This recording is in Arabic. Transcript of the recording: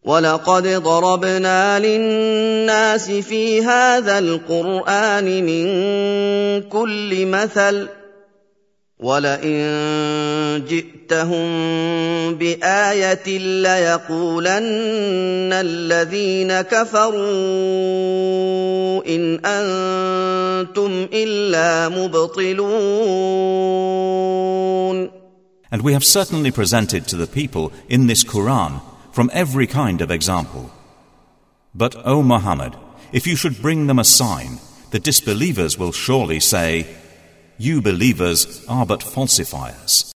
وَلَقَدْ ضَرَبْنَا لِلنَّاسِ فِي هَٰذَا الْقُرْآنِ مِن كُلِّ مَثَلٍ وَلَئِن جِئْتَهُم بِآيَةٍ لَّيَقُولَنَّ الَّذِينَ كَفَرُوا إِنْ أَنتُمْ إِلَّا مُبْطِلُونَ. And we have certainly presented to the people in this Quran from every kind of example. But, O Muhammad, if you should bring them a sign, the disbelievers will surely say, "You believers are but falsifiers."